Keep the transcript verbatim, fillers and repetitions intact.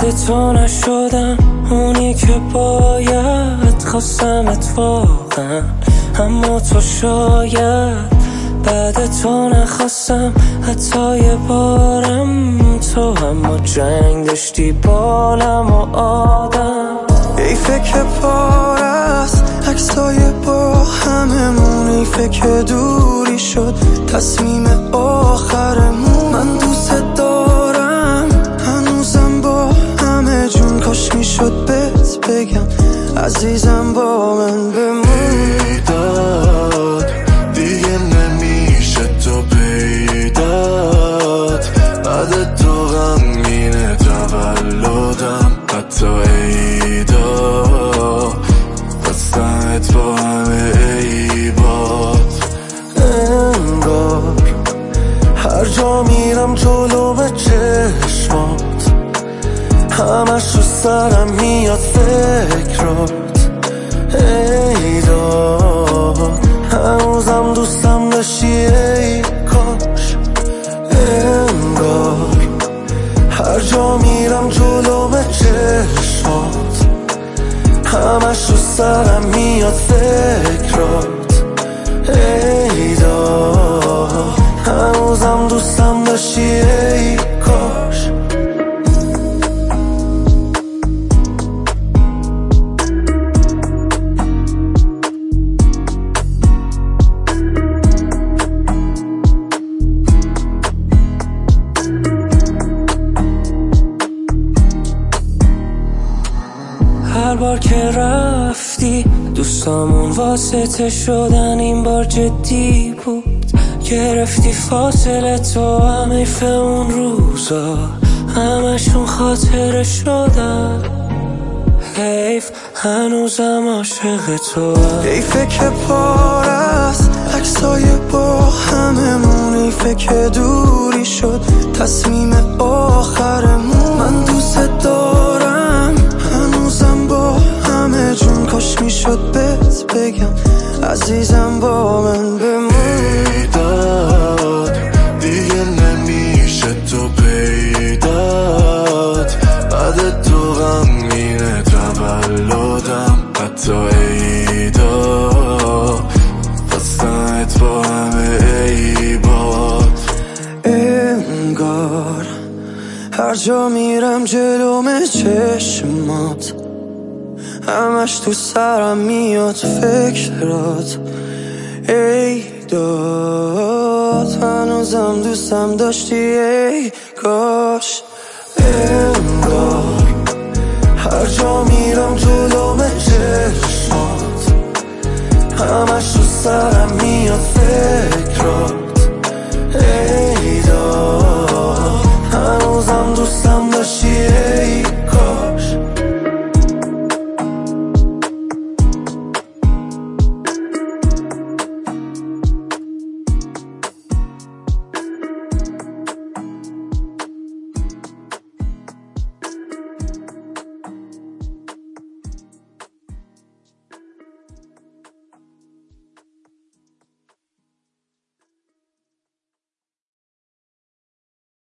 بعد تو نشدم اونی که باید، خواستم اتفاقا اما تو شاید بعد تو نخواستم حتی یه بارم تو، اما جنگ داشتی بالم و آدم. ای فکر پار است عکسای با هممون، ای فکر دوری شد تصمیم آخرمون. من دوست دارم هنوزم با همه جون، کاش میشد بهت بگم عزیزم با من بمون. بیداد دیگه نمیشه تو پیدات، بعد تو غمگینه تولدم حتی عیدا، خواستمت با همه عیبات. انگار هر جا میرم جلو به چشمات، همش رو سرم میاد فکرات. ای داد هنوزم دوستم داشتی ای کاش. انگار هر جا میرم جلو به چشمات، همش رو سرم میاد فکرات. ای داد هنوزم دوستم داشتی ای کاش. هر بار که رفتی دوستامون واسطه شدن، این بار جدی بود. گرفتی فاصله تو، هم حیف اون روزا همشون خاطره شدن. حیف هنوزم عاشق تو. ای فکر پار است عکسای با هممون، ای فکر دوری شد تصمیم آخرمون. من دوست دارم هنوزم با همه جون، کاش میشد بهت بگم عزیزم با من بمون. بیداد دیگه نمیشه تو پیدات، بعد تو غمگینه تولدم حتی عیدا، خواستمت با همه عیبات. انگار هر جا میرم جلوم چشمات، همش تو سرم میاد فکرات. ای داد هنوزم دوستم داشتی ای کاش. انگار هر جا میرم جلوم چشمات، همش تو سرم میاد فکرات.